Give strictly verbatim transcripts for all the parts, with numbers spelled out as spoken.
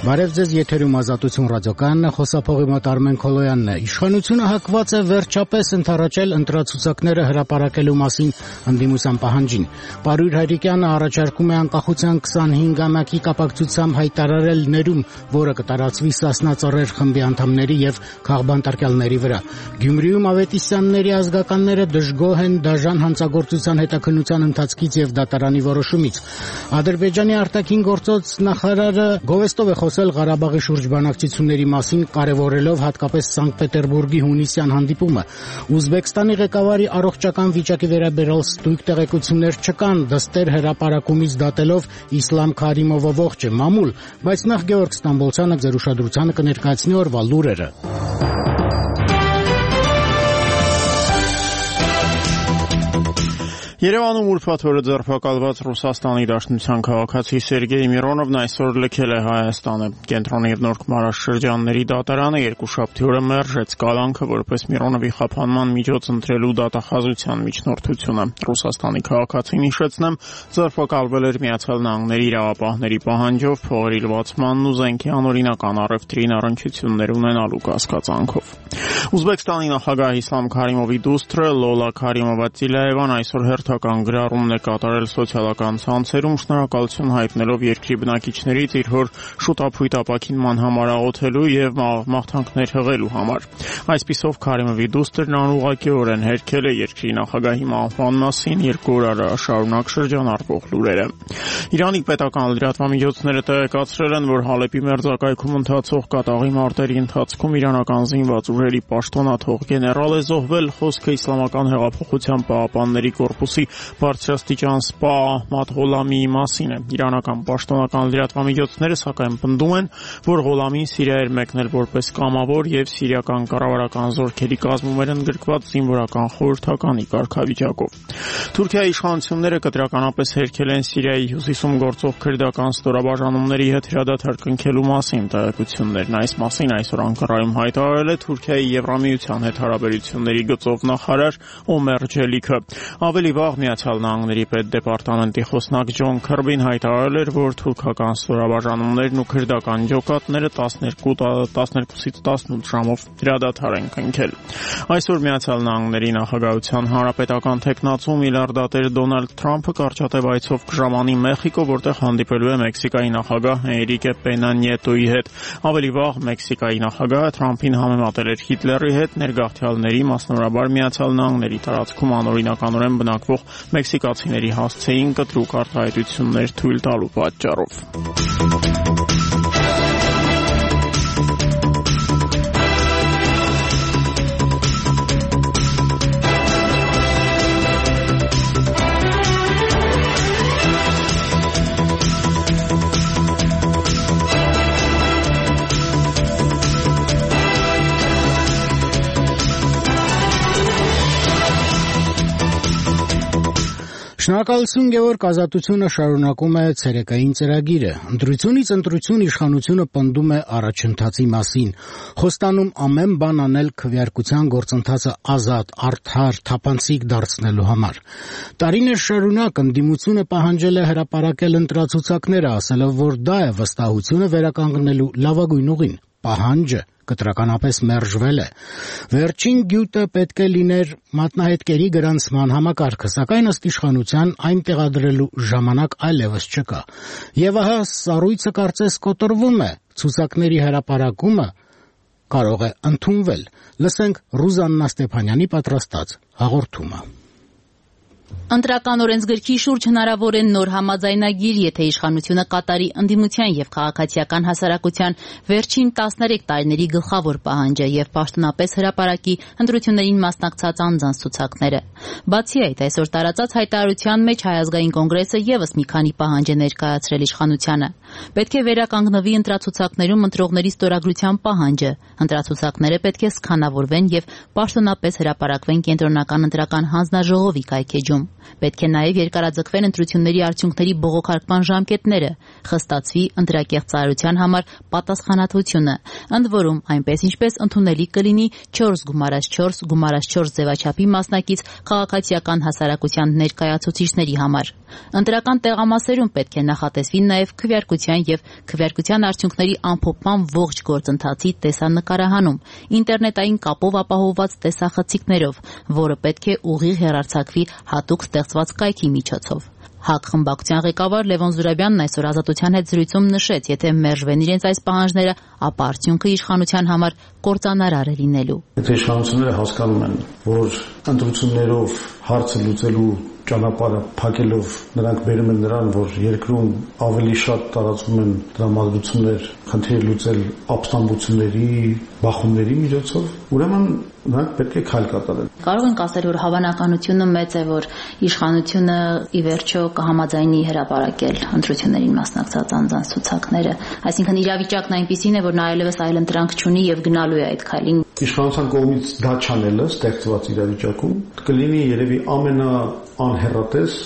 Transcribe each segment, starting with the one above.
Բարև ձեզ, եթերում Ազատություն ռադիոկայանն է, խոսափողի մոտ Արմեն Քոլոյանն է։ Իշխանությունը հակված է վերջապես ընթառաջել ընտրացուցակները հրապարակելու մասին ընդդիմության պահանջին։ Պարույր Հայրիկյանը առաջարկում է անկախության քսանհինգամյակի կապակցությամբ հայտարարել ներում, որը կտարածվի Սասնա ծռեր խմբի անդամների եւ քաղբանտարկյալների վրա։ Գյումրիում Ավետիսյանների ազգականները դժգոհ են դաժան հանցագործության հետաքննության ընթացքից եւ դատարանի որոշումից։ Ադրբեջանի արտաքին գործոց նախարարը գովեստով է խոսել Ղարաբաղի շուրջ բանակցությունների մասին, կարևորելով հատկապես Սանկտ Պետերբուրգի հունիսյան հանդիպումը։ Ուզբեկստանի ղեկավարի առողջական վիճակի վերաբերյալ ստույգ տեղեկություններ չկան, դստեր հրապարակումից դատելով Իսլամ Քարիմովը ողջ է, մամուլ, բայց նախ Գեորգ Ստամբոլցյանը ձեր ուշադրությանը կներկայացնի օրվա լուրերը։ Երևանում ուրբաթ օրը ձերբակալված Ռուսաստանի Դաշնության քաղաքացի Սերգեյ Միրոնովն այսօր լքել է Հայաստանը։ Կենտրոնի եւ Նոր Քմարաշրջանների դատարանը երկուշաբթի օրը մերժեց կալանքը որպես Միրոնովի խափանման միջոց ընտրելու դատախազության միջնորդությունը։ Ռուսաստանի քաղաքացին, հիշեցնեմ, ձերբակալվել էր Միացյալ Նահանգների իրավապահների պահանջով փողերի լվացմանն ու զենքի անօրինական առևտրին առնչություններ ունենալու կասկածանքով։ Ուզբեկստանի նախագահ Իսլամ Քարիմովի դուստրը Լոլա Քարիմովա-Տիլաևան այսօր հերթական գրառումն է կատարել սոցիալական ցանցերում, շնորհակալություն հայտնելով երկրի բնակիչներից իր հոր շուտափույթ ապաքինման համար աղոթելու եւ մաղթանքներ հղելու համար։ Այսպիսով Քարիմովի դուստրն անուղղակիորեն հերքել է երկրի նախագահի մահվան մասին երկու օր շարունակ շրջանառվող լուրերը։ Իրանի պետական լրատվամիջոցները տեղեկացրել են, որ Հալեպի մերձակայքում ընթացող կատաղի մարտերի ընթացքում իրանական զինված ուժերի պաշտոնաթող գեներալ է զոհվել, խոսքը Իսլամական հեղափոխության պահապանների կորպուսի բարձրաստիճան սպա Ահմադ Ղոլամիի մասին է։ Իրանական պաշտոնական լրատվամիջոցները սակայն պնդում են, որ Ղոլամին Սիրիա էր մեկնել որպես կամավոր եւ սիրիական կառավարական զորքերի կազմում էր ընդգրկված զինվորական խորհրդականի կարգավիճակով։ Թուրքիայի իշխանությունները կտրականապես հերքել են Սիրիայի հյուսիսում գործող քրդական ստորաբաժանումների հետ հրադադար կնքելու մասին տեղեկություններն։ Այս մասին այսօր Անկարայում հայտարարել է Թուրքիայի Եվրամիության հետ հարաբերությունների գծով նախարար Օմեր Ջելիքը։ Ավելի վաղ Միացյալ Նահանգների պետդեպարտամենտի խոսնակ Ջոն Քըրբին հայտարարել էր, որ թուրքական ստորաբաժանումներն ու քրդական ջոկատները տասնյոթից տասնութ ժամով հրադադար են կնքել։ Այսօր Միացյալ Նահանգների նախագահության հանրապետական թեկնածու միլիարդատեր Դոնալդ Թրամփը կարճատև այցով կժամանի Մեխիկո, որտեղ հանդիպելու է Մեքսիկայի նախագահ Էնրիկե Պենա Նիետոյի հետ։ Ավելի վաղ Մեքսիկայի նախագահը Թրամփին համեմատել էր Հիտլերի հետ, ներգաղթյալների, մասնավորաբար Միացյալ Նահանգների տարածքում անօրինականորեն բնակվող մեքսիկացիների հասցեին կտրուկ արտահայտություններ թույլ տալու պատճառով։ Շնորհակալություն Գեորգ, Ազատությունը շարունակում է ցերեկային ծրագիրը։ Ընտրությունից ընտրություն իշխանությունը պնդում է առաջընթացի մասին, խոստանում ամեն բան անել քվեարկության գործընթացը ազատ, արդար, թափանցիկ դարձնելու համար։ Տարիներ շարունակ ընդդիմությունը պահանջել է հրապարակել ընտրացուցակները, ասելով, որ դա է վստահությունը վերականգնելու լավագույն ուղին։ Պահանջը կտրականապես մերժվել է։ Վերջին գյուտը պետք է լիներ մատնահետքերի գրանցման համակարգը, սակայն ըստ իշխանության այն տեղադրելու ժամանակ այլևս չկա։ Եվ ահա սառույցը կարծես կոտրվում է, ցուցակների հրապարակումը կարող է ընդունվել։ Լսենք Ռուզաննա Ստեփանյանի պատրաստած հաղորդումը։ Ընտրական օրենսգրքի շուրջ հնարավոր է նոր համաձայնագիր, եթե իշխանությունը կատարի ընդդիմության եւ քաղաքացիական հասարակության վերջին տասներեք տարիների գլխավոր պահանջը եւ պաշտոնապես հրապարակի ընտրություններին մասնակցած անձանց ցուցակները։ Բացի այդ, այսօր տարածած հայտարարության մեջ Հայ ազգային կոնգրեսը եւս մի քանի պահանջ է ներկայացրել իշխանությանը։ Պետք է վերականգնվի ընտրացուցակներում ընտրողների ստորագրության պահանջը։ Ընտրացուցակները պետք է սքանավորվեն եւ պաշտոնապես հրապարակվեն կենտրոնական ընտրական հանձնաժողովի կայքեջում։ Պետք է նաև երկարաձգվեն ընտրությունների արդյունքների բողոքարկման ժամկետները, խստացվի ընտրակեղծ ծառայության համար պատասխանատվությունը, ընդ որում այնպես ինչպես ընդունելի կլինի չորս գումարած չորս գումարած չորս ձևաչափի մասնակից քաղաքացիական հասարակության ներկայացուցիչների համար։ Ընտրական տեղամասերում պետք է նախատեսվի նաև քվեարկության հասարակության եւ քվեարկության արդյունքների ամփոփման ողջ գործընթացի տեսանկարահանում, ինտերնետային կապով ապահովված տեսախցիկներով, որը պետք է ուղիղ հեռարձակվի հատուկ ստեղծված կայքի միջոցով։ ՀԱԿ խմբակցության ղեկավար Լևոն Զուրաբյանն այսօր Ազատության հետ զրույցում նշեց, եթե մերժվեն իրենց այս պահանջները, ապա արդյունքը իշխանության համար կործանարար է լինելու։ Եթե իշխանությունները հասկանում են, որ ընտրություններով հարցը լուծելու ճանապարհը փակելով նրանք բերում են նրան, որ երկրում ավելի շատ տարածվում են դրամատուրգություններ, խնդիր լուծել ապստամբությունների, բախումների միջոցով, ուրեմն նրանք պետք է քայլ կատարեն։ Կարող ենք ասել, որ հավանականությունը մեծ է, որ իշխանությունը ի վերջո կհամաձայնի հրապարակել ընտրություններին մասնակցած անձանց ցուցակները, այսինքն իրավիճակն այնպիսին է, որ նա այլևս այլընտրանք չունի եւ գնալու է այդ քայլին։ Իշխանության կողմից դա չանելը ստեղծված իրավիճակում կլինի երևի ամենաանհեռատես,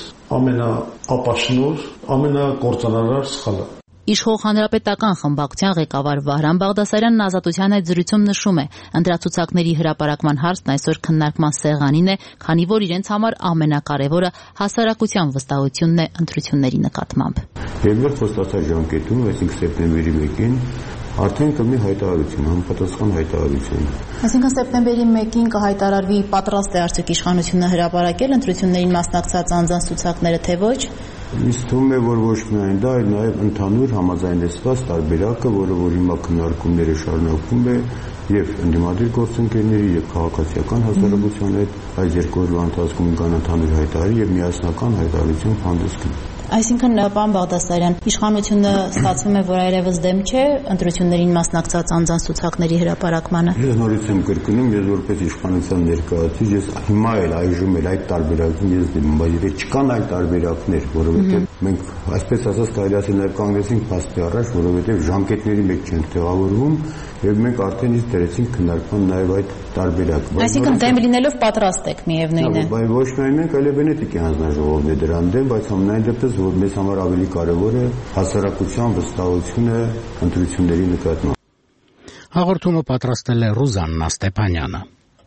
ամենաապաշնոր, ամենակործանարար սխալը։ Իշխող հանրապետական խմբակցության ղեկավար Վահրամ Բաղդասարյանն Ազատության հետ զրույցում նշում է, ընտրացուցակների հրապարակման հարցն այսօր քննարկման սեղանին է, քանի որ իրենց համար ամենակարևորը հասարակության վստահությունն է ընտրությունների նկատմամբ։ Երբ խոստացած ժամկետում, այսինքն սեպտեմբերի մեկին, արդեն կլինի հայտարարություն, համապատասխան հայտարարություն։ Այսինքն սեպտեմբերի մեկին կհայտարարվի պատրաստ է արդյոք իշխանությունը հրապարակել ընտրություններին մասնակցած անձանց ցուցակները, թե ոչ։ Ինձ թվում է, որ ոչ միայն դա, այլ նաև ընդհանուր համաձայնեցված տարբերակը, որը որ հիմա քննարկումները շարունակվում է եւ ընդդիմադիր գործընկերների եւ քաղաքացիական հասարակության հետ այս երկու օրվա ընթացքում կան ընդհանուր հայտարարի եւ միասնական հայտարարություն հանդես գնի։ Այսինքն, պարոն Բաղդասարյան, իշխանությունը ստացվում է, որ այլևս դեմ չէ ընտրություններին մասնակցած անձանց ցուցակների հրապարակմանը։ Ես նորից եմ կրկնում, ես որպես իշխանության ներկայացուցիչ, ես հիմա էլ այժմ էլ այդ տարբերակին ես դեմ եմ, բայց եթե չկան այլ տարբերակներ, որովհետև մենք այսպես ասած կարելի ասել նաև կանգնեցինք փաստի առաջ, որովհետև ժամկետների մեջ չենք տեղավորվում եւ մենք արդեն իսկ դրեցինք քննարկման նաև այդ տարբերակը։ Այսինքն դեմ լինելով պատրաստ եք միևնույն է։ Բայց ոչ միայն մենք, այլև Վենետիկի հանձնաժողովն է դրան դեմ, բայց ամենայն դեպս որ մեզ համար ավելի կարևոր է հասարակության վստահությունը ընտրությունների նկատմամբ։ Հաղորդումը պատրաստել է Ռուզաննա Ստեփանյանը։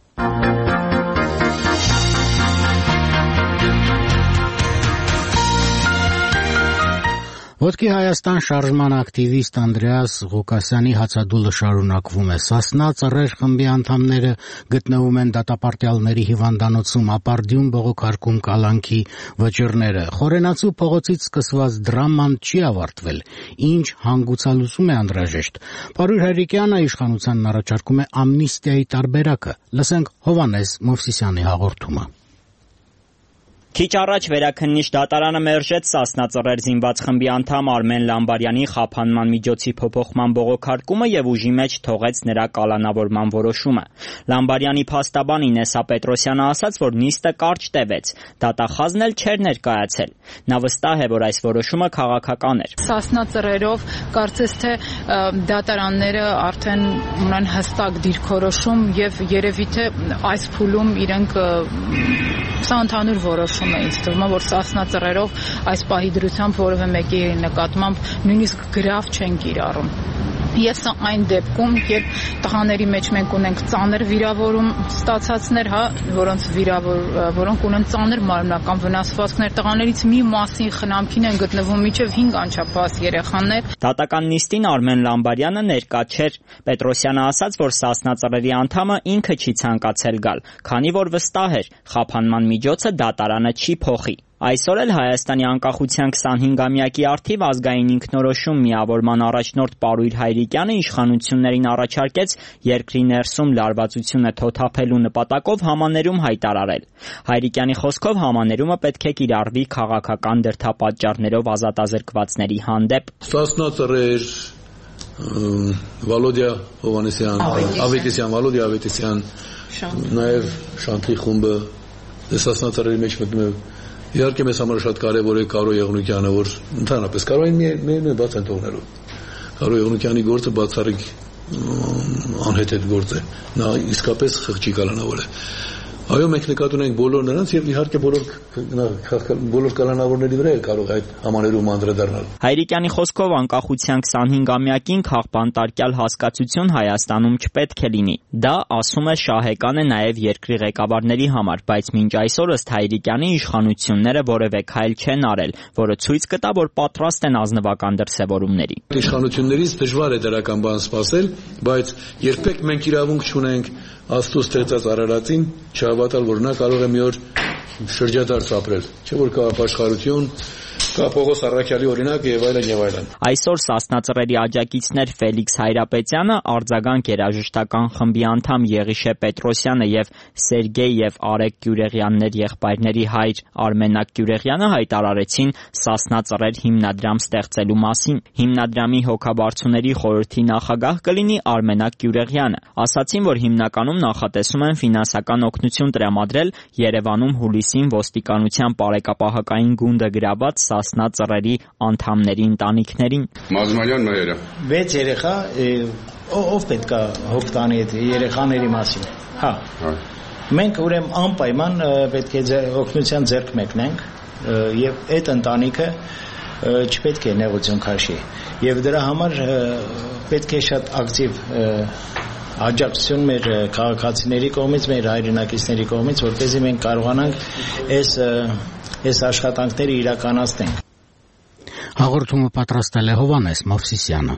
Ոտքի Հայաստան շարժման ակտիվիստ Անդրեաս Ղուկասյանի հացադուլը շարունակվում է։ Սասնա ծռեր խմբի անդամները գտնվում են դատապարտյալների հիվանդանոցում, ապարդյուն բողոքարկում կալանքի վճիռները։ Խորենացու փողոցից սկսված դրաման չի ավարտվել։ Ինչ հանգուցալուծում է անհրաժեշտ։ Պարույր Հայրիկյանը իշխանությանն առաջարկում է ամնիստիայի տարբերակը։ Լսենք Հովհաննես Մովսիսյանի հաղորդումը։ Քիչ առաջ վերաքննիչ դատարանը մերժեց Սասնա ծռեր զինված խմբի անդամ Արմեն Լամբարյանի խափանման միջոցի փոփոխման բողոքարկումը եւ ուժի մեջ թողեց նրա կալանավորման որոշումը։ Լամբարյանի փաստաբան Ինեսա Պետրոսյանը ասաց, որ նիստը կարճ տևեց, դատախազն էլ չէր ներկայացել։ Նա վստահ է, որ այս որոշումը քաղաքական էր։ Սասնա ծռերով կարծես թե դատարանները արդեն ունեն հստակ դիրքորոշում եւ երևի թե այս փուլում իրենք սա ընդհանուր որոշում է, ինձ թվում է, որ Սասնա ծռերով այս պահի դրությամբ որևէ մեկի նկատմամբ նույնիսկ գրավ չեն կիրառում։ Եվ սա այն դեպքում, երբ տղաների մեջ մենք ունենք ծանր վիրավորում ստացածներ, հա, որոնց վիրավոր, որոնք ունեն ծանր մարմնական վնասվածքներ, տղաներից մի մասի խնամքին են գտնվում մինչև հինգ անչափահաս երեխաներ։ Դատական նիստին Արմեն Լամբարյանը ներկա չէր։ Պետրոսյանը ասաց, որ Սասնա ծռերի անդամը ինքը չի ցանկացել գալ, քանի որ վստահ էր, խափանման միջոցը դատարանը չի փոխի։ Այսօր էլ Հայաստանի անկախության քսանհինգամյակի առթիվ ազգային ինքնորոշում միավորման առաջնորդ Պարույր Հայրիկյանը իշխանություններին առաջարկեց երկրի ներսում լարվածությունը թոթափելու նպատակով համաներում հայտարարել։ Հայրիկյանի խոսքով համաներումը պետք է կիրառվի քաղաքական դրդապատճառներով ազատազրկվածների հանդեպ։ Սասնա ծռեր, Վալոդիա Հովհաննեսյան, Ավետիսյան, Վալոդիա Ավետիսյան, նաև Շանթի խումբը Սասնա ծռերի մեջ մտնում է։ Իհարկե մեզ համար շատ կարևոր է Կարո Եղունյանը, որ ընդհանրապես Կարո Եղունյանը բաց են թողնելու։ Կարո Եղունյանի գործը բացառիկ անհեթեթ գործ է։ Նա իսկապես խղճի կալանավոր է։ Այո, մենք նկատի ունենք բոլոր նրանց եւ իհարկե բոլոր բոլոր կալանավորների վրա է կարող այդ համաներում անդրադառնալ։ Հայրիկյանի խոսքով անկախության քսանհինգամյակին քաղբանտարկյալ հասկացություն Հայաստանում չպետք է լինի։ Դա, ասում է, շահեկան է նաեւ երկրի ղեկավարների համար, բայց մինչ այսօր ըստ Հայրիկյանի իշխանությունները որևէ քայլ չեն արել, որը ցույց կտա, որ պատրաստ են ազնվական դրսևորումների։ Իշխանություններից դժվար է դրական բան սպասել, բայց երբեք մենք իրավունք չունենք Աստծո ստեղծած Արարածին չհավատալ, որ նա կարող է մի օր շրջադարձ ապրել, չէ՞ որ կա ապաշխարություն, կա Պողոս Առաքյալի օրինակ եւ այլն եւ այլն։ Այսօր Սասնա Ծռերի աջակիցներ Ֆելիքս Հայրապետյանը, Արձագանք երաժշտական խմբի անդամ Եղիշե Պետրոսյանը եւ Սերգեյ եւ Արեգ Գյուրեղյաններ եղբայրների հայր Արմենակ Գյուրեղյանը հայտարարեցին Սասնա Ծռեր հիմնադրամ ստեղծելու մասին։ Հիմնադրամի հոգաբարձուների խորհրդի նախագահ կլինի Արմենակ Գյուրեղյանը։ Ասացին, որ հիմնականում նախատեսում են ֆինանսական օգնություն տրամադրել Երևանում հուլիսին ոստիկանության բարեկապահական գունդը գրաված Սասնա Ծռերի անդամների ընտանիքներին։ Մազմանյան Նայերը վեց երեխա ով պետք է հոգ տանի այդ երեխաների մասին։ Հա։ Մենք ուրեմն անպայման պետք է օգնության ձեռք մեկնենք եւ այդ ընտանիքը չպետք է նեղություն քաշի եւ դրա համար պետք է շատ ակտիվ աջակցություն մեր քաղաքացիների կողմից, մեր հայրենակիցների կողմից, որպեսզի մենք կարողանանք այս այս աշխատանքները իրականացնենք։ Հաղորդումը պատրաստել է Հովհաննես Մովսիսյանը։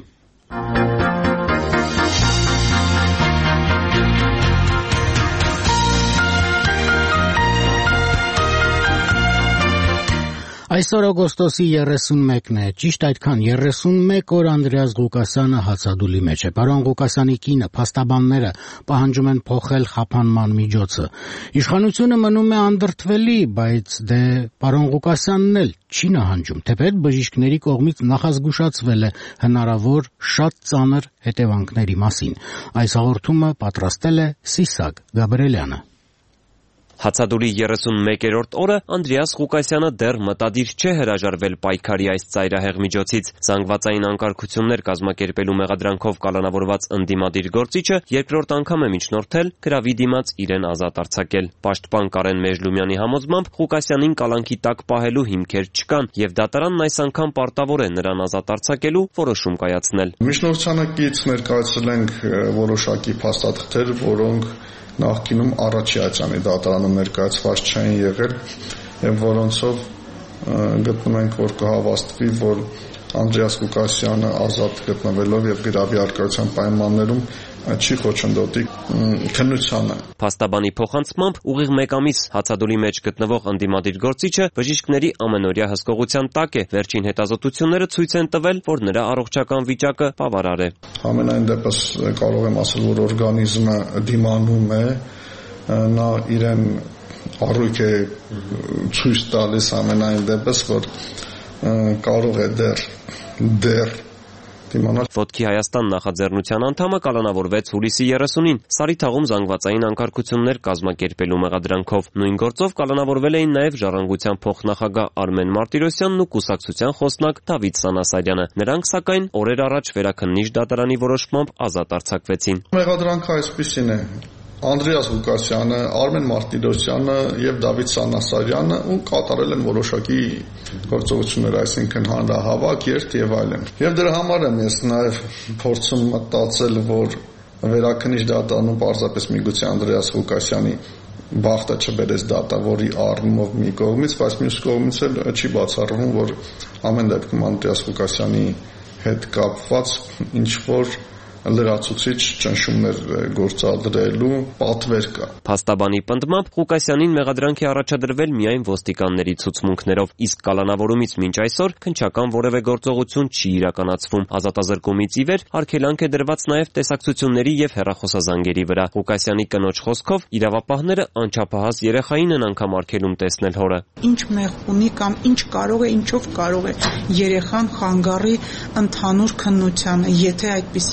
Այսօր օգոստոսի երեսունմեկն է, ճիշտ այդքան երեսունմեկ օր Անդրեաս Ղուկասյանը հացադուլի մեջ է։ Պարոն Ղուկասյանի կինը, փաստաբանները պահանջում են փոխել խափանման միջոցը։ Իշխանությունը մնում է անդրդվելի, բայց դե պարոն Ղուկասյանն էլ չի նահանջում, թեպետ բժիշկների կողմից նախազգուշացվել է հնարավոր շատ ծանր հետևանքների մասին։ Այս հաղորդումը պատրաստել է Սիսակ Գաբրելյանը։ Հացադուլի երեսունմեկերորդ օրը Անդրեաս Ղուկասյանը դեռ մտադիր չէ հրաժարվել պայքարի այս ծայրահեղ միջոցից։ Զանգվածային անկարգություններ կազմակերպելու մեղադրանքով կալանավորված ընդդիմադիր գործիչը երկրորդ անգամ է միջնորդել գրավի դիմաց իրեն ազատ արձակել։ Պաշտպան Կարեն Մեժլումյանի համոզմամբ Ղուկասյանին կալանքի տակ պահելու հիմքեր չկան եւ դատարանն այս անգամ պարտավոր է նրան ազատ արձակելու որոշում կայացնել։ Միջնորդությանը կից ներկայացրել ենք որոշակի փաստաթղթեր, որոնք նախկինում առաջի ացանի դատարանում ներկայացված չեն եղել եւ որոնցով գտնում ենք, որ կհավաստվի, որ Անդրեաս Ղուկասյանը ազատ գտնվելով եւ գրավի արկայության պայմաններում չի խոչընդոտի քննությանը։ Փաստաբանի փոխանցմամբ ուղիղ մեկ ամիս հացադուլի մեջ գտնվող ընդդիմադիր գործիչը բժիշկների ամենօրյա հսկողության տակ է։ Վերջին հետազոտությունները ցույց են տվել, որ նրա առողջական վիճակը բավարար է։ Ամենայն դեպս կարող եմ ասել, որ օրգանիզմը դիմանում է, նա իրեն առույգ է ցույց տալիս ամենայն դեպս, որ կարող է դեռ դեռ Ոտքի Հայաստան նախաձեռնության անդամը կալանավորվեց հուլիսի երեսունին Սարիթաղում զանգվածային անկարգություններ կազմակերպելու մեղադրանքով։ Նույն գործով կալանավորվել էին նաև Ժառանգության փոխնախագահ Արմեն Մարտիրոսյանն ու Կուսակցության խոսնակ Դավիթ Սանասարյանը։ Նրանք, սակայն, օրեր առաջ Վերաքննիչ դատարանի որոշմամբ ազատ արձակվեցին։ Մեղադրանքը այսպիսին է. Անդրեաս Ղուկասյանը, Արմեն Մարտիրոսյանը եւ Դավիթ Սանասարյանը ու կատարել են որոշակի գործողություններ, այսինքն հանրահավաք, երթ եւ այլն։ Եվ դրա համար եմ ես նաեւ փորձում մտածել, որ Վերաքննիչ դատարանում պարզապես միգուցե Անդրեաս Ղուկասյանի բախտը չբերեց դատավորի առումով մի կողմից, բայց մյուս կողմից էլ չի բացառվում, որ ամեն դեպքում Անդրեաս Ղուկասյանի հետ կապված ինչ որ լրացուցիչ ճնշումներ գործադրելու պատվեր կա։ Փաստաբանի պնդմամբ Ղուկասյանին մեղադրանք է առաջադրվել միայն ոստիկանների ցուցմունքներով, իսկ կալանավորումից մինչ այսօր քննչական որևէ գործողություն չի իրականացվում։ Ազատազրկումից ի վեր արգելանք է դրված նաև տեսակցությունների եւ հեռախոսազանգերի վրա։ Ղուկասյանի կնոջ խոսքով իրավապահները անչափահաս երեխային են անգամ արգելում տեսնել հորը։ Ինչ մեղ ունի կամ ինչ կարող է, ինչով կարող է երեխան խանգարի ընդհանուր քննությանը, եթե այդպիսի վտանգ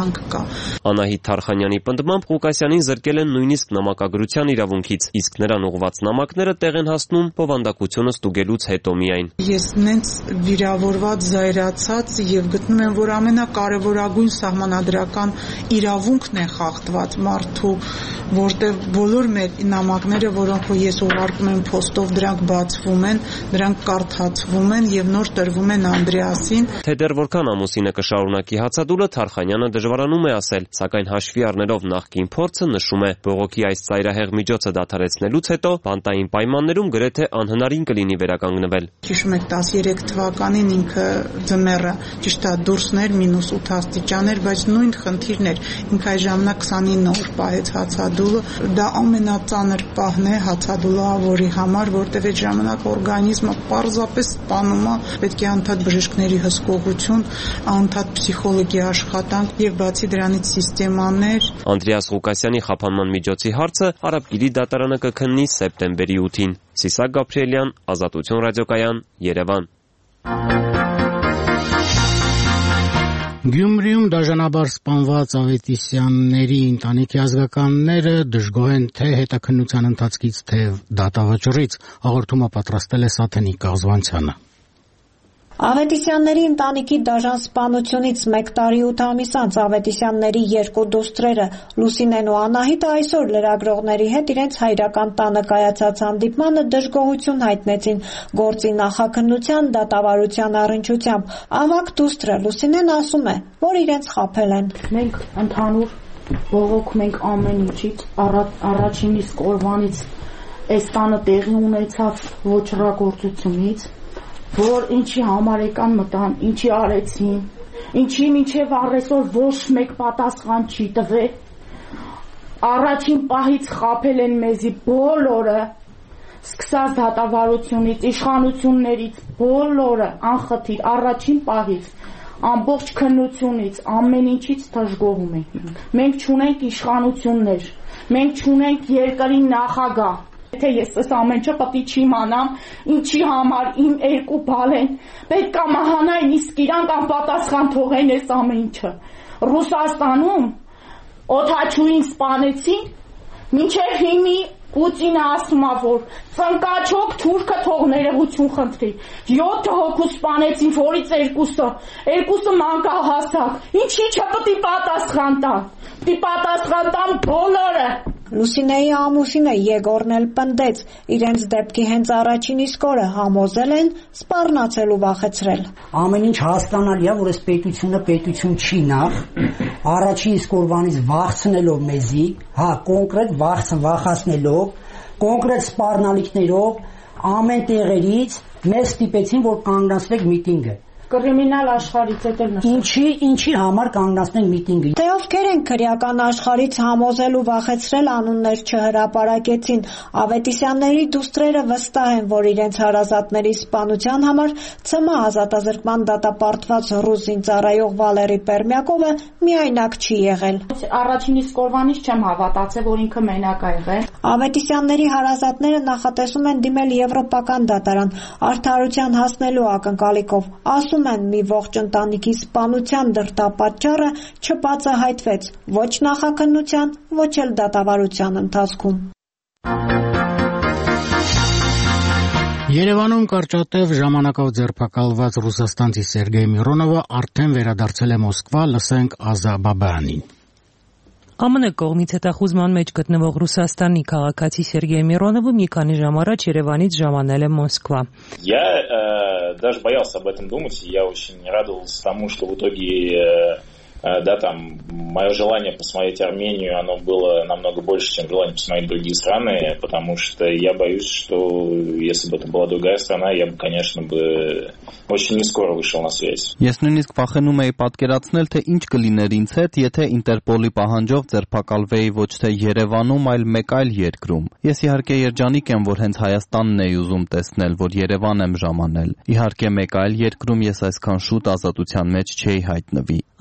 կյանք կա։ Անահիտ Թարխանյանի պնդմամբ Ղուկասյանին զրկել են նույնիսկ նամակագրության իրավունքից, իսկ նրան ուղղված նամակները տեղ են հասնում բովանդակությունը ստուգելուց հետո միայն։ Ես նենց վիրավորված, զայրացած եւ գտնում եմ, որ ամենակարևորագույն սահմանադրական իրավունքն է խախտված մարդու, որտեղ բոլոր մեր նամակները, որոնք ես ուղարկում եմ փոստով, դրանք բացվում են, դրանք կարդացվում են եւ նոր տրվում են Անդրեասին։ Թե դեռ որքան ամուսինը կշարունակի հացադուլը, Թարխանյանը դժվարանում է ասել, սակայն հաշվի առնելով նախկին փորձը նշում է, բողոքի այս ծայրահեղ միջոցը դադարեցնելուց հետո բանտային պայմաններում գրեթե անհնարին կլինի վերականգնվել։ Հիշում եք տասներեք թվականին ինքը ձմեռը ճիշտ է դուրսներ մինուս ութ աստիճան էր, բայց նույն խնդիրն էր։ Ինքը այդ ժամանակ քսանինը օր պահեց հացադուլը, դա ամենածանր պահն է հացադուլավորի համար, որտեղ այդ ժամանակ օրգանիզմը պարզապես սպանում է, պետք է անդադ բժիշկների հսկողություն, անդադ պսիխոլոգի աշխատանք եւ բացի դրանից սիստեմաներ։ Անդրեաս Ղուկասյանի խափանման միջոցի հարցը Արաբգիրի դատարանը կքննի սեպտեմբերի ութին։ Սիսակ Գաբրիելյան, Ազատություն ռադիոկայան, Երևան։ Գյումրիում դաժանաբար սպանված Ավետիսյանների ընտանիքի ազգականները դժգոհ են թե հետաքննության ընթացքից, թե դատավճռից, հաղորդումը պատրաստել է Սաթենիկ Կաղզվանցյանը։ Ավետիսյանների ընտանիքի դաժան սպանությունից մեկ տարի ութ ամիս անց Ավետիսյանների երկու դուստրերը Լուսինեն ու Անահիտը այսօր լրագրողների հետ իրենց հայրական տանը կայացած հանդիպմանը դժգոհություն հայտնեցին գործի նախաքննության դատավարության առնչությամբ։ Ավագ դուստրը Լուսինեն ասում է, որ իրենց խաբել են։ Մենք ընդհանուր բողոքում ենք ամեն ինչից, առաջին իսկ օրվանից այս տանը տեղի ունեցած ոչռագործությունից, որ ինչի համար եկան մտան, ինչի արեցին, ինչի մինչև առեսօր ոչ մեկ պատասխան չի տվել, առաջին պահից խաբել են մեզի բոլորը, սկսած դատավարությունից, իշխանություններից, բոլորը անխտիր, առաջին պահից, ամբողջ քննությունից, ամեն ինչից դժգոհում ենք։ Մենք չունենք իշխանություններ, մենք չունենք երկրի նախագահ։ Եթե ես այս ամեն ինչը պետք է չիմանամ, ինչի համար իմ երկու բալեն պետք է մահանային, իսկ իրանք անպատասխան թողեն այս ամեն ինչը։ Ռուսաստանում օդաչուին սպանեցին, մինչև հիմի Պուտինը ասում է, որ ծնկաչոք թուրքը թող ներողություն խնդրի։ յոթ հոգու սպանեցին, որից երկուսը, երկուսը մանկահասակ։ Ինչի՞ չպետք է պատասխան տան։ Պետք է պատասխան տան բոլորը։ Լուսինեի ամուսինը Եգորն էլ պնդեց, իրենց դեպքի հենց առաջին իսկ օրը համոզել են սպառնացել ու վախեցրել։ Ամեն ինչ հասկանալի է, որ այս պետությունը պետություն չի նախ, առաջին իսկ օրվանից վախցնելով մեզի, հա, կոնկրետ վախացնելով, կոնկրետ սպառնալիքներով, ամեն տեղերից մեզ ստիպեցին, որ կանգնացնենք միտինգը։ Կրիմինալ աշխարհից էլ նշել։ Ինչի, ինչի համար կանգնացնենք միտինգը։ Թե ովքեր են քրեական աշխարհից համոզել ու վախեցրել անուններ չհրապարակեցին, Ավետիսյանների դուստրերը վստահ են, որ իրենց հարազատների սպանության համար ՑՄ ազատազրկման դատապարտված ռուսին ծառայող Վալերի Պերմյակովը միայնակ չի եղել։ Առաջին իսկ օրվանից չեմ հավատացել, որ ինքը մենակ է եղել։ Ավետիսյանների հարազատները նախատեսում են դիմել եվրոպական դատարան արդարության հասնելու ակնկալիքով։ Ասում են մի ողջ ընտանիքի սպանության դրդապատճառը չբացահայտվեց ոչ նախաքննության, ոչ էլ դատավարության ընթացքում։ Երևանում կարճատև ժամանակով ձերբակալված ռուսաստանցի Սերգեյ Միրոնովը արդեն վերադարձել է Մոսկվա, լսենք Ազա Բաբայանին։ ԱՄՆ կողմից հետախուզման մեջ գտնվող Ռուսաստանի քաղաքացի Սերգեյ Միրոնովը մի քանի ժամ առաջ Երևանից ժամանել է Մոսկվա։ Я даже боялся об этом думать, я очень радовался тому, что в итоге да, там, мое желание посмотреть Армению, оно было намного больше, чем желание посмотреть другие страны, потому что я боюсь, что если бы это была другая страна, я бы, конечно, бы очень не скоро вышел на связь. Ես նույնիսկ վախենում էի պատկերացնել, թե ինչ կլիներ ինձ հետ, եթե Ինտերպոլի պահանջով ձերբակալվեի ոչ թե Երևանում, այլ մեկ այլ երկրում։ Ես իհարկե երջանիկ եմ, որ հենց Հայաստանն էի ուզում տեսնել, որ Երևան եմ ժամանել։ Իհարկե մեկ այլ երկրում ես այսքան շուտ ազատության մեջ չէի հայտնվի։ Ազատության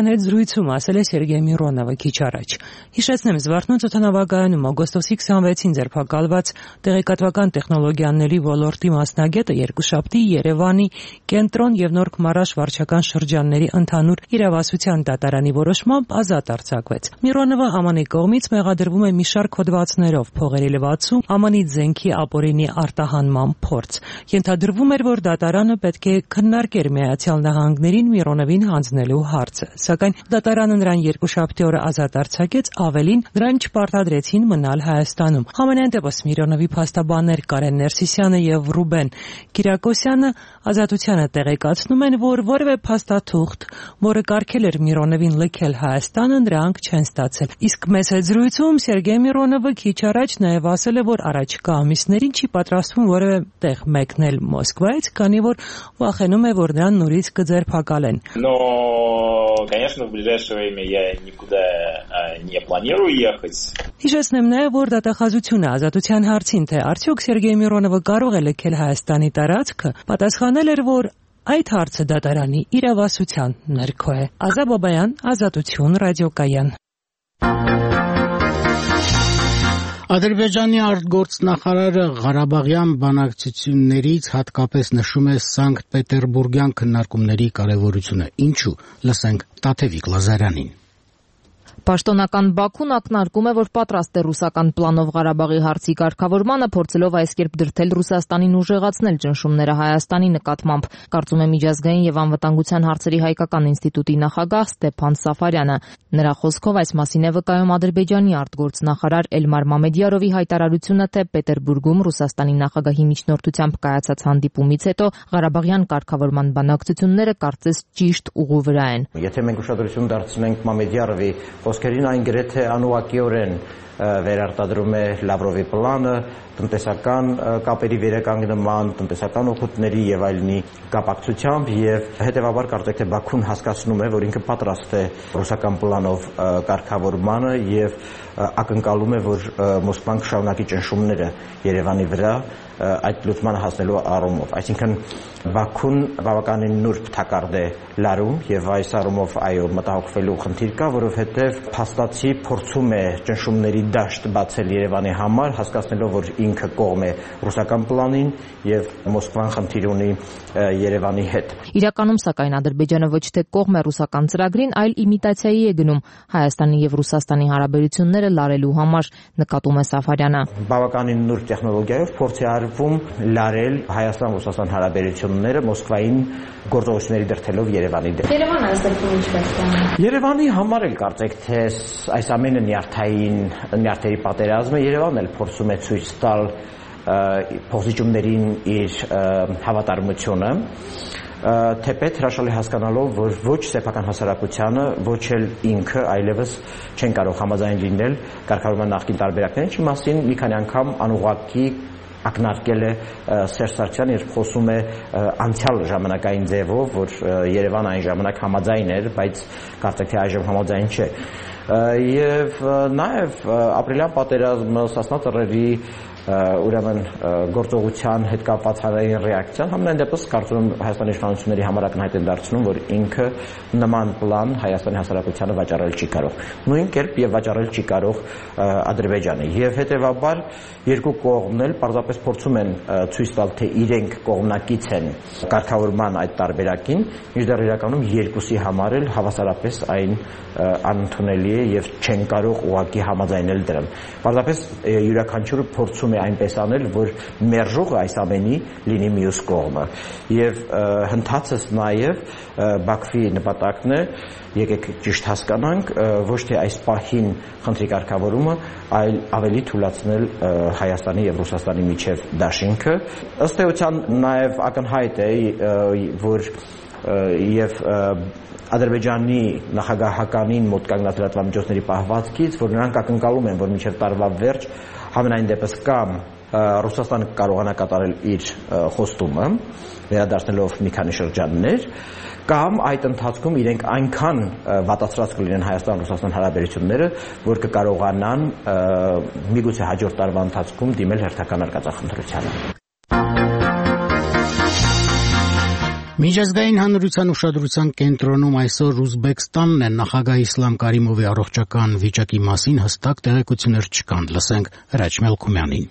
ազատության հետ զրույցում ասել է Սերգեյ Միրոնովը քիչ առաջ։ Հիշեցնեմ, Զվարթնոց օդանավակայանում օգոստոսի քսանվեցին ձերբակալված տեղեկատվական տեխնոլոգիաների ոլորտի մասնագետը երկուշաբթի Երևանի Կենտրոն եւ Նորք Մարաշ վարչական շրջանների ընդհանուր իրավասության դատարանի որոշմամբ ազատ արձակվեց։ Միրոնովը ԱՄՆ կողմից մեղադրվում է մի շարք հոդվածներով փողերի լվացում, ԱՄՆ զենքի ապօրինի արտահանման փորձ։ Ենթադրվում էր, որ դատարանը պետք է քննարկեր Միացյալ Նահանգներին Միրոնովին հանձնելու հարցը, սակայն դատարանը նրան երկուշաբթի օրը ազատ արձակեց, ավելին նրան չպարտադրեցին մնալ Հայաստանում։ Համենայն դեպս Միրոնովի փաստաբաններ Կարեն Ներսիսյանը եւ Ռուբեն Կիրակոսյանը ազատությանը տեղեկացնում են, որ որևէ փաստաթուղթ, որը կարգել էր Միրոնովին լքել Հայաստանը, նրանք չեն ստացել։ Իսկ մեծ հետ զրույցում Սերգեյ Միրոնովը քիչ առաջ նաեւ ասել է, որ առաջիկա ամիսներին չի պատրաստվում որևէ տեղ մեկնել Մոսկվայից, քանի որ վախենում է, որ նրան նորից կձերբակալեն։ Но, конечно, в ближайшее время я никуда не планирую ехать. Հիշեցնեմ նաև, որ դատախազությունը ազատության հարցին, թե արդյոք Սերգեյ Միրոնովը կարող է լքել Հայաստանի տարածքը, պատասխանել էր, որ այդ հարցը դատարանի իրավասության ներքո է։ Ազա Բաբայան, Ազատություն, ռադիոկայան։ Ադրբեջանի արտգործնախարարը Ղարաբաղյան բանակցություններից հատկապես նշում է Սանկտ Պետերբուրգյան քննարկումների կարևորությունը։ Ինչու՞։ Լսենք Տաթևիկ Լազարյանին։ Պաշտոնական Բաքուն ակնարկում է, որ պատրաստ է ռուսական պլանով Ղարաբաղի հարցի կարգավորմանը, փորձելով այս կերպ դրդել Ռուսաստանին ուժեղացնել ճնշումները Հայաստանի նկատմամբ, կարծում է Միջազգային եւ անվտանգության հարցերի հայկական ինստիտուտի նախագահ Ստեփան Սաֆարյանը։ Նրա խոսքով այս մասին է վկայում Ադրբեջանի արտգործնախարար Էլմար Մամեդյարովի հայտարարությունը, թե Պետերբուրգում Ռուսաստանի նախագահի միջնորդությամբ կայացած հանդիպումից հետո Ղարաբաղյան կարգավորման բանակցությունները կարծես ճիշտ ուղու վրա են։ Եթե մենք ուշադրություն դարձնենք Մամեդյարովի խոսքերին, այն գրեթե անուղղակիորեն վերարտադրում է Լավրովի պլանը, տնտեսական կապերի վերականգնման, տնտեսական օգուտների եւ այլնի կապակցությամբ եւ հետեւաբար կարծեք թե Բաքուն հասկացնում է, որ ինքը պատրաստ է ռուսական պլանով կարգավորմանը եւ ակնկալում է, որ Մոսկվան կշարունակի ճնշումները Երևանի վրա այդ լուծմանը հասնելու առումով։ Այսինքն Բաքուն բավականին նուրբ թակարդ է լարում եւ այս առումով այո մտահոգվելու խնդիր կա, որովհետեւ փաստացի փորձում է ճնշումների դաշտ բացել Երևանի համար, հասկացնելով, որ ինքը կողմ է ռուսական պլանին եւ Մոսկվան խնդիր ունի Երևանի հետ։ Իրականում սակայն Ադրբեջանը ոչ թե կողմ է ռուսական ծրագրին, այլ իմիտացիայի է գնում Հայաստանի եւ Ռուսաստանի հարաբերությունները լարելու համար, նկատում է Սաֆարյանը։ Բավականին նուրբ տեխնոլոգիայով փորձ է արվում լարել Հայաստան-Ռուսաստան հարաբերությունները Մոսկվային գործողությունների դրդելով Երևանի դեմ։ Երևանը այս դեպքում ինչ պետք է անի։ Երևանի համար էլ կարծեք թե այս ամենը նյարդային նյարդերի պատերազմը Երևանն էլ փորձում է ցույց տալ փոխզիջումներին իր հավատարմությունը, թեպետ հրաշալի հասկանալով, որ ոչ սեփական հասարակությանը, ոչ էլ ինքը այլևս չեն կարող համաձայն լինել կարգավորման նախկին տարբերակներին, ինչի մասին մի քանի անգամ անուղղակի ակնարկել է Սերժ Սարգսյանը, երբ խոսում է անցյալ ժամանակային ձևով, որ Երևանը այն ժամանակ համաձայն էր, բայց կարծեք թե այժմ համաձայն չէ։ Եվ նաև ապրիլյան պատերազմը, Սասնա ծռերի ուրեմն գործողության հետ կապված հանրային ռեակցիան համենայն դեպս կարծում եմ Հայաստանի իշխանությունների համար ակնհայտ են դարձնում, որ ինքը նման պլան Հայաստանի հասարակությանը վաճառել չի կարող։ Նույն կերպ եւ վաճառել չի կարող Ադրբեջանը։ Եվ հետեւաբար երկու կողմն էլ պարզապես փորձում են ցույց տալ, թե իրենք կողմնակից են կարգավորման այդ տարբերակին, մինչդեռ իրականում երկուսի համար էլ հավասարապես այն անընդունելի է եւ չեն կարող ուղղակի համաձայնել դրան։ Պարզապես յուրաքանչյուրը փորձում է այնպես անել, որ մերժողը այս ամենի լինի մյուս կողմը։ Եվ հնդածս նաև Բաքվի նպատակն է, եկեք ճիշտ հասկանանք, ոչ թե այս պահին խնդրի կարգավորումը, այլ ավելի թույլատնել Հայաստանի եւ Ռուսաստանի միջև դաշինքը։ Ըստ էության նաև ակնհայտ է, որ եւ Ադրբեջանի նախագահականին մոտ կանգնած լրատվամիջոցների պահվածքից, որ նրանք ակնկալում են, որ մինչև տարվա վերջ համենայն դեպս կամ Ռուսաստանը կարողանա կատարել իր խոստումը, վերադարձնելով մի քանի շրջաններ, կամ այդ ընթացքում իրենք այնքան վատացրած կլինեն Հայաստան-Ռուսաստան հարաբերությունները, որ կկարողանան միգուցե հաջորդ տարվա ընթացքում դիմել հերթական արկածախնդրությանը։ Միջազգային հանրության ուշադրության կենտրոնում այսօր Ուզբեկստանն է նախագահ Իսլամ Կարիմովի առողջական վիճակի մասին հստակ տեղեկություններ չկան, լսենք Հրաչ Մելքումյանին։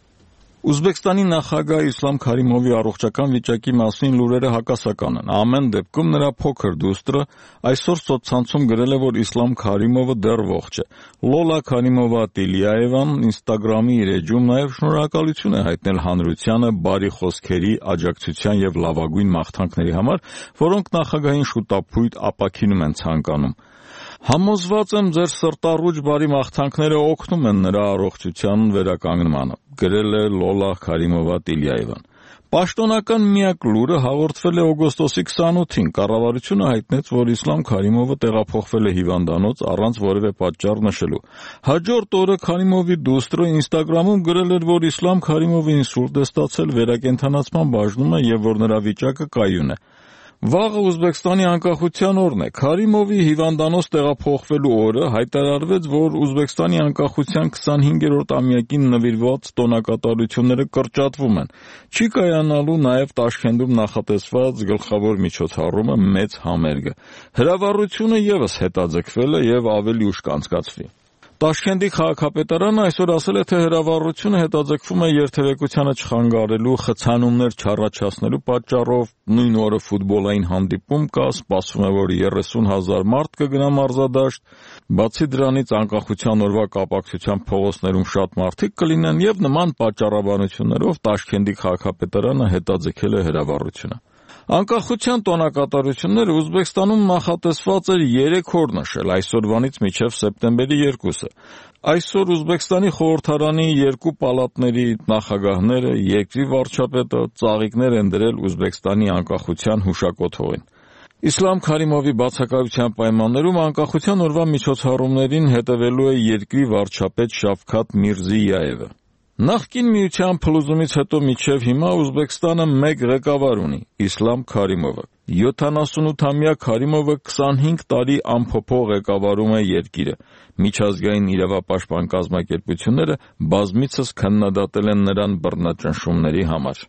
Ուզբեկստանի նախագահ Իսլամ Քարիմովի առողջական վիճակի մասին լուրերը հակասական են։ Ամեն դեպքում նրա փոքր դուստրը այսօր սոցցանցում գրել է, որ Իսլամ Քարիմովը դեռ ողջ է։ Լոլա Քարիմովա Տիլիաևան Instagram-ի իր էջում նաև շնորհակալություն է հայտնել հանրությանը բարի խոսքերի, աջակցության եւ լավագույն մաղթանքների համար, որոնք նախագահին շուտապույտ ապաքինում են ցանկանում։ Համոզված եմ, ձեր սրտառուչ բարի մաղթանքները օգնում են նրա առողջության վերականգնմանը, գրել է Լոլա Քարիմովա Տիլիաևան։ Պաշտոնական միակ լուրը հաղորդվել է օգոստոսի քսանութին։ Կառավարությունը հայտնեց, որ Իսլամ Քարիմովը տեղափոխվել է հիվանդանոց առանց որևէ պատճառ նշելու։ Հաջորդ օրը Քարիմովի դուստրը Instagram-ում գրել էր, որ Իսլամ Քարիմովը ինսուլտ է ստացել, վերակենդանացման բաժնում է եւ որ նրա վիճակը կայուն է։ Վաղը Ուզբեկստանի անկախության օրն է։ Քարիմովի հիվանդանոց տեղափոխվելու օրը հայտարարվեց, որ Ուզբեկստանի անկախության քսանհինգերորդ ամյակին նվիրված տոնակատարությունները կրճատվում են։ Չի կայանալու նաև Տաշքենտում նախատեսված գլխավոր միջոցառումը մեծ համերգը։ Հրավառությունը ևս հետաձգվել է եւ ավելի ուշ կանցկացվի։ Տաշքենտի քաղաքապետարանը այսօր ասել է, թե հրավառությունը հետաձգվում է երթևեկությանը չխանգարելու, խցանումներ չառաջացնելու պատճառով։ Նույն օրը ֆուտբոլային հանդիպում կա, սպասվում է, որ երեսուն հազար մարդ կգնա մարզադաշտ։ Բացի դրանից անկախության օրվա կապակցությամբ փողոցներում շատ մարդիկ կլինեն եւ նման պատճառաբանություններով Տաշքենտի քաղաքապետարանը հետաձգել է հրավառությունը։ Անկախության տոնակատարությունները Ուզբեկստանում նախատեսված էր երեք օր նշել, այսօրվանից մինչև սեպտեմբերի երկուսը։ Այսօր Ուզբեկստանի խորհրդարանի երկու պալատների նախագահները, երկրի վարչապետը ծաղիկներ են դրել Ուզբեկստանի անկախության հուշակոթողին։ Իսլամ Քարիմովի բացակայության պայմաններում անկախության օրվա միջոցառումներին հետևելու է երկրի վարչապետ Շավքաթ Միրզիյայևը։ Նախկին միության փլուզումից հետո մինչև հիմա Ուզբեկստանը մեկ ղեկավար ունի՝ Իսլամ Քարիմովը։ յոթանասունութամյա Քարիմովը քսանհինգ տարի անփոփոխ ղեկավարում է երկիրը։ Միջազգային իրավապաշտպան կազմակերպությունները բազմիցս քննադատել են նրան բռնաճնշումների համար։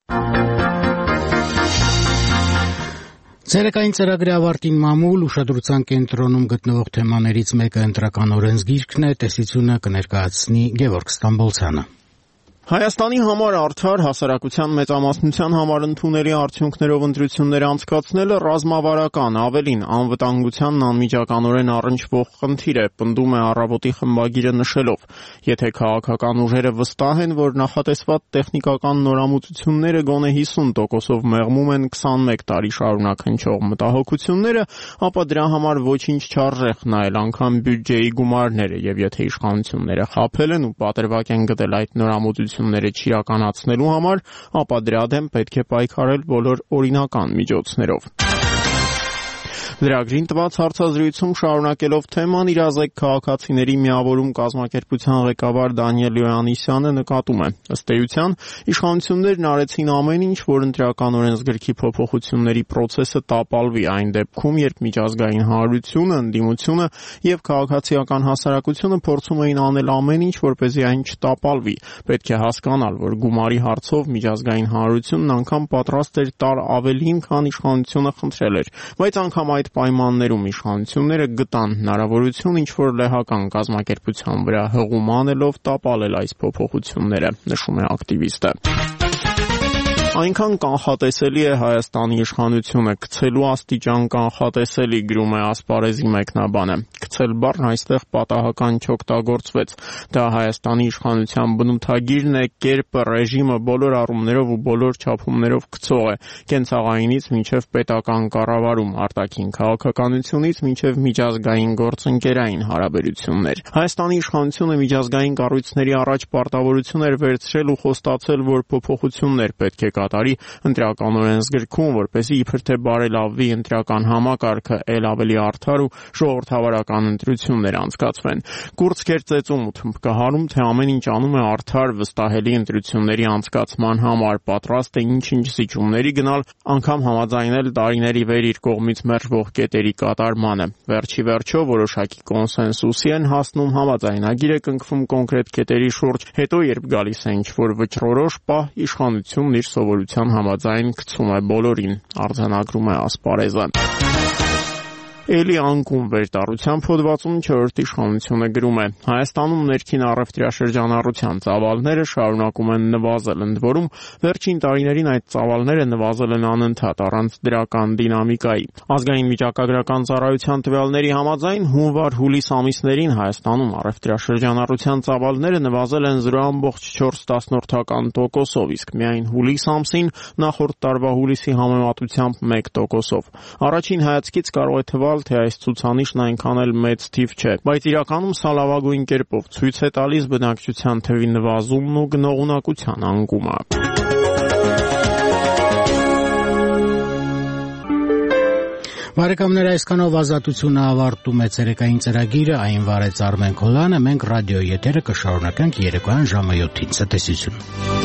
Ցերեկային ծրագրի ավարտին մամուլ ուշադրության կենտրոնում գտնվող թեմաներից մեկը ընտրական օրենսգիրքն է, տեսությունը կներկայացնի Գևորգ Ստամբոլցյանը։ Հայաստանի համար արդար հասարակության մեծամասնության համար ընդունելի արդյունքներով ընտրություններ անցկացնելը ռազմավարական, ավելին անվտանգությանն անմիջականորեն առնչվող խնդիր է, պնդում է Առավոտի խմբագիրը նշելով. եթե քաղաքական ուժերը վստահ են, որ նախատեսված տեխնիկական նորամուծությունները գոնե հիսուն տոկոսով մեղմում են քսանմեկ տարի շարունակ հնչող մտահոգությունները, ապա դրա համար ոչինչ չարժե խնայել անգամ բյուջեի գումարները, եւ եթե իշխանությունները խաբել են ու պատրվակ են գտել այդ նորամուծությունները չիրականացնելու համար, ապա դրա դեմ պետք է պայքարել բոլոր օրինական միջոցներով։ Լրագրին տված հարցազրույցում շարունակելով թեման իրազեկ քաղաքացիների միավորում կազմակերպության ղեկավար Դանիել Յոհաննիսյանը նկատում է. ըստ էության, իշխանություններն արեցին ամեն ինչ, որ ընտրական օրենսգրքի փոփոխությունների process-ը տապալվի այն դեպքում, երբ միջազգային հանրությունը, ընդդիմությունը եւ քաղաքացիական հասարակությունը փորձում էին անել ամեն ինչ, որպեսզի այն չտապալվի։ Պետք է հասկանալ, որ գումարի հարցով միջազգային հանրությունն անգամ պատրաստ էր տալ ավելին, քան իշխանությունը խնդրել էր, բայց անգամ այդ պայմաններում իշխանությունները գտան հնարավորություն ինչ-որ լեհական կազմակերպության վրա հղում անելով տապալել այս փոփոխությունները, նշում է ակտիվիստը։ Այնքան կանխատեսելի է Հայաստանի իշխանությունը, գցելու աստիճան կանխատեսելի, գրում է Ասպարեզի մեկնաբանը։ Գցել բառն այստեղ պատահական չօգտագործվեց։ Դա Հայաստանի իշխանության բնութագիրն է, կերպը, ռեժիմը բոլոր առումներով ու բոլոր չափումներով գցող է, կենցաղայինից մինչև պետական կառավարում, արտաքին քաղաքականությունից մինչև միջազգային գործընկերային հարաբերություններ։ Հայաստանի իշխանությունը միջազգային կառույցների առաջ պարտավորություն էր վերցրել ու խոստացել, որ փոփոխություններ պետք է կատարի ընտրական օրենսգրքում, որպեսզի իբր թե բարելավվի ընտրական համակարգը, ել ավելի արդար ու ժողովրդավարական տեղական ընտրություններ անցկացվեն։ Կուրծքեր ծեծում ու թմբկահարում, թե ամեն ինչ անում է արդար, վստահելի ընտրությունների անցկացման համար, պատրաստ է ինչ-ինչ զիջումների գնալ, անգամ համաձայնել տարիների վեր իր կողմից մերժվող կետերի կատարմանը։ Վերջի վերջո որոշակի կոնսենսուսի են հասնում, համաձայնագիր է կնքվում կոնկրետ կետերի շուրջ, հետո երբ գալիս է ինչ-որ վճռորոշ պահ, իշխանությունն իր սովորության համաձայն գցում է բոլորին, արձանագրում է ասպարեզը։ Էլի անկում վերտառությամբ հոդվածում չորրորդ իշխանությունը գրում է. Հայաստանում ներքին առևտրաշրջանառության ծավալները շարունակում են նվազել, ընդ որում վերջին տարիներին այդ ծավալները նվազել են անընդհատ առանց դրական դինամիկայի։ Ազգային վիճակագրական ծառայության տվյալների համաձայն հունվար-հուլիս ամիսներին Հայաստանում առևտրաշրջանառության ծավալները նվազել են զրո բացարձակ չորս տոկոսով, իսկ միայն հուլիս ամսին նախորդ տարվա հուլիսի համեմատությամբ մեկ տոկոսով։ Առաջին հայացքից կարող է թվալ, թե այս ցուցանիշն այնքան էլ մեծ թիվ չէ, բայց իրականում սա լավագույն կերպով ցույց է տալիս բնակչության թվի նվազումն ու գնողունակության անկումը։ Բարեկամներ, այսքանով Ազատությունը ավարտում է ցերեկային ծրագիրը, այն վարեց Արմեն Քոլյանը, մենք ռադիոյի եթերը կշարունակենք երեկոյան ժամը յոթին։ Ցտեսություն։